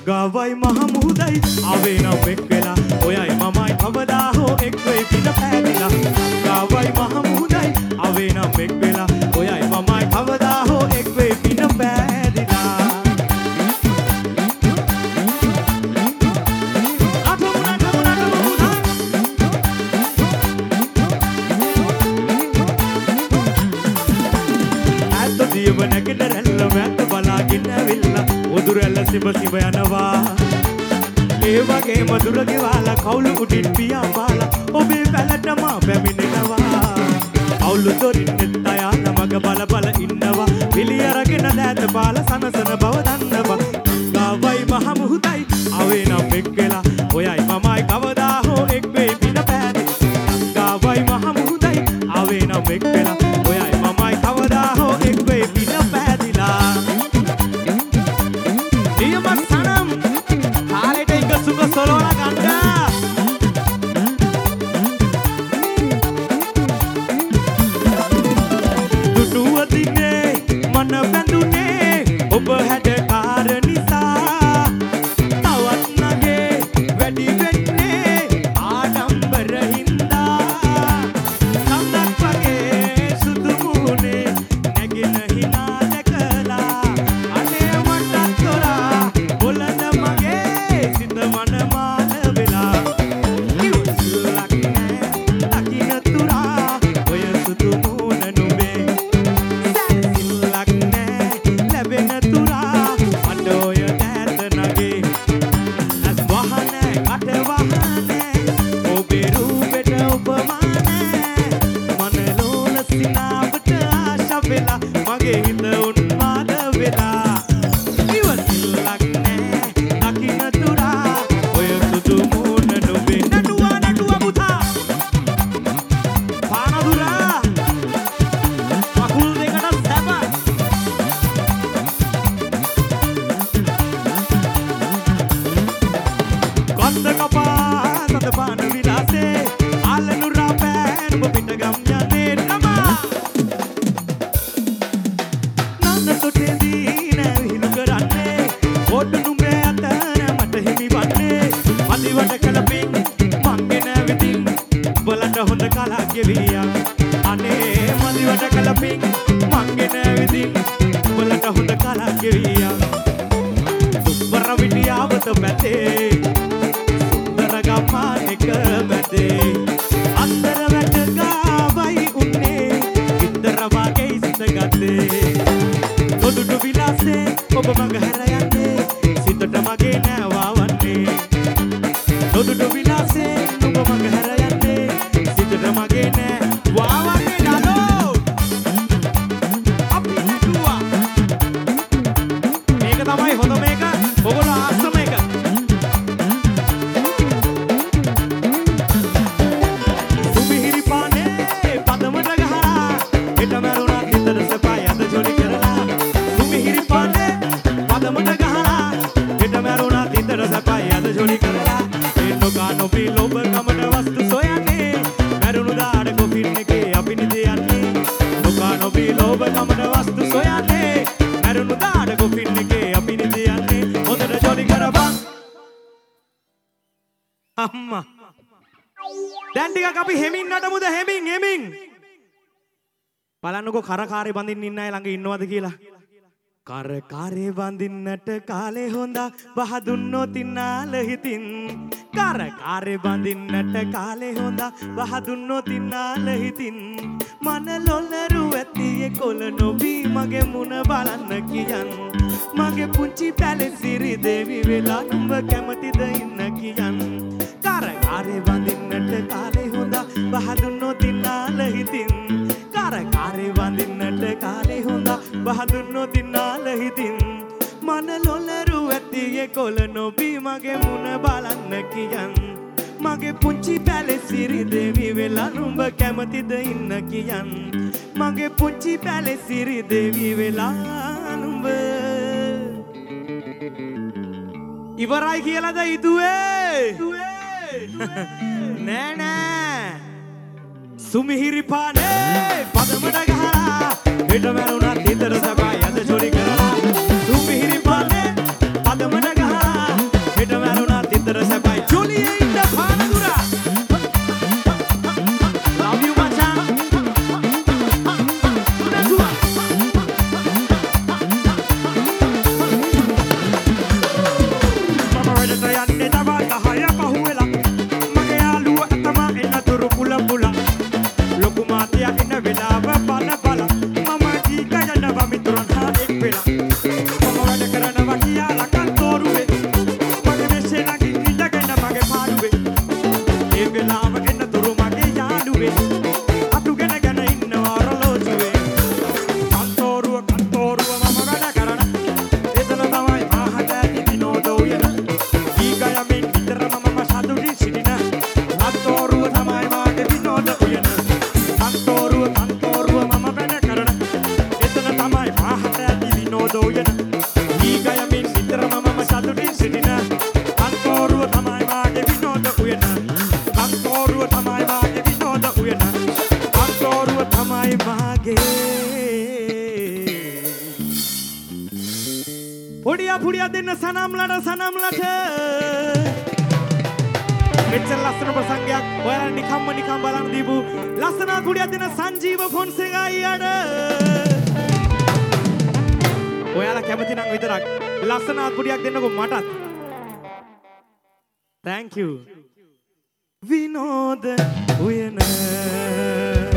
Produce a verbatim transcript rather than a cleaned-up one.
ගංගාවයි මහ මුහුදයි ආවේ නම් එක් වෙලා ඔයයි මමයි කවදා හෝ එක් වෙයි පිට පෑදිලා ගංගාවයි මහ මුහුදයි ආවේ නම් එක් වෙලා ඔයයි මමයි කවදා හෝ එක් වෙයි පිට පෑදිලා දියව නැගිට රැල්ල මැත්ත බලාගෙන ඇවිල්ලා උදුරැල්ල සිබ සිබ යනවා ඒ වගේ මధుර ගෙවාලා කවුළු උඩින් පියාඹාලා ඔබේ පැලට මා පැමිණෙනවා අවුළු දොරින් නෙත් අයාලා මග බල බල ඉන්නවා පිළි අරගෙන දෑත පාල සනසන බව දන්නවා ගාවයි මහ මුහුදයි ආවේ නම් එක් වෙලා ඔයයි මමයි කවදා හෝ එක් වෙයි පිට පෑදේ ගාවයි මහ මුහුදයි ආවේ නම් එක් වෙලා ඔයයි මමයි කවදා හෝ එක් වෙයි පිට පෑදිලා නියම සනම් කාලෙට එක සුඛ සොරෝලා ගන්නවා දුටුව දිනේ මන බැඳුනේ ඔබ හැඩකාර නිසා තවත් නගේ වැඩි වෙන්නේ ආඩම්බර හින්දා සම්දක් වගේ සුදු මුහුණේ නැගෙන හිනා දැකලා අනේ මට තොරා බොලන මගේ සිත මන මාන වෙලා ඉවසලක් නෑ අකින තුරා ඔය සුදු මුහුණ නුඹේ සැලසිල්ලක් නෑ ලැබෙන තුරා මට ඔය දෑත නගේ ඇස් වහනෑ කට වහනෑ ඔබේ රූපෙට උපමානෑ මනලෝල සිනාවට ආශා වෙලා මගේ හිත උන්මාද වෙලා ඉවසිල්ලක් නෑ අකින තුරා ඔය සුදු මුහුණ නුඹේ නටුවා නටුවා පුතා පානදුරා මකුල් දෙකට සැප කොන්ද කපා සත පාන විලාසේ ආලනුරා පෑන් ඔබ පිට ගම් යන්නේ නමා නන්න තොටේදී නැවිහිණු කරන්නේ ඔඩු නුඹේ අතර මට හිමි වන්නේ අදිවට කලපින් මංගේ නැවිදින් බලන්න හොඳ කලා ගෙවියා අනේ මදිවට කලපින් මංගේ නැවිදින් බලන්න හොඳ කලා ගෙවියා දුප්පර විටියාවත මැතේ සුන්දර ගම්මානෙක මැතේ අන්තර වැට ගාවයි උන්නේ විතර වගේ සිත ගත්තේ නොදුටු විලාසේ ඔබ මග හැර යන්නේ සිතට මගේ නෑවා වන්නේ නොදුටු විලාසේ ඔබ මග හැර යන්නේ සිතට මගේ නෑ වාවන්නේ ඩලෝ අපි නටුවා මේක තමයි හොඳ මේක ඔයගොල්ලෝ ආස මේක සුමිහිරි පානේ පදමට ගහලා හෙට මරුණා හිතට සපයි අද ජොලි කරලා සුමිහිරි පානේ පදමට ගහලා හෙට මරුණා හිතට සපයි අද ජොලි කරලා එන්නෝ ගානෝ පිලොබ කමන වස්තු සොයන්නේ මරුණු දාඩ කොෆින් එකේ අපි නිද යන්නේ නොකානෝ පිලොබ කමන වස්තු සොයන්නේ මරුණු දාඩ කොෆින් එකේ අපි නිද යන්නේ හොඳට ජොලි කරපන් අම්මා දැන් ටිකක් අපි හෙමින් නටමුද හෙමින් හෙමින් බලන්නකෝ කරකාරේ බඳින්න ඉන්න අය ළඟ ඉන්නවද කියලා කරකාරේ බඳින්නට කාලේ හොඳා වහ දුන්නොත් ඉන්නාල හිතින් කරකාරේ බඳින්නට කාලේ හොඳා වහ දුන්නොත් ඉන්නාල හිතින් මන ලොල්ලරු ඇතියේ කොළ නොබී මගේ මුණ බලන්න කියන් මගේ පුංචි පැලේ සිරි දේවි වෙලා නුඹ කැමතිද ඉන්න කියන් කරකාරේ බඳින්නට කාලේ හොඳා වහ දුන්නොත් ඉන්නාල හිතින් කරකාරේ බඳින්නට කාලේ හොඳා වහ දුන්නොත් ඉන්නාල හිතින් මන ලොල්ලරු ඇතියේ කොළ නොබී මගේ මුණ බලන්න කියන් මගේ පුංචි පැලේ සිරි දේවි වෙලා නුඹ කැමතිද ඉන්න කියන් මගේ පුංචි පැලේ සිරි දේවි වෙලා නුඹ ඉවරයි කියලාද ඉදුවේ නෑ නෑ සුමිහිරි පානේ පදමට ගහලා හෙට මරුණා හිතට සපයි අද ජොලි කරලා සුමිහිරි පානේ පදමට ගහලා කුඩියක් දෙන්න සනම්ලට සනම්ලට මෙච්චර ලස්සන ප්‍රසංගයක් ඔයාලා නිකම්ම නිකම් බලන්න දීපු ලස්සන කුඩියක් දෙන්න සංජීව ෆොන්සේකා අයියාට ඔයාලා කැමති නම් විතරක් ලස්සන කුඩියක් දෙන්නකෝ මටත් thank you විනෝද උයන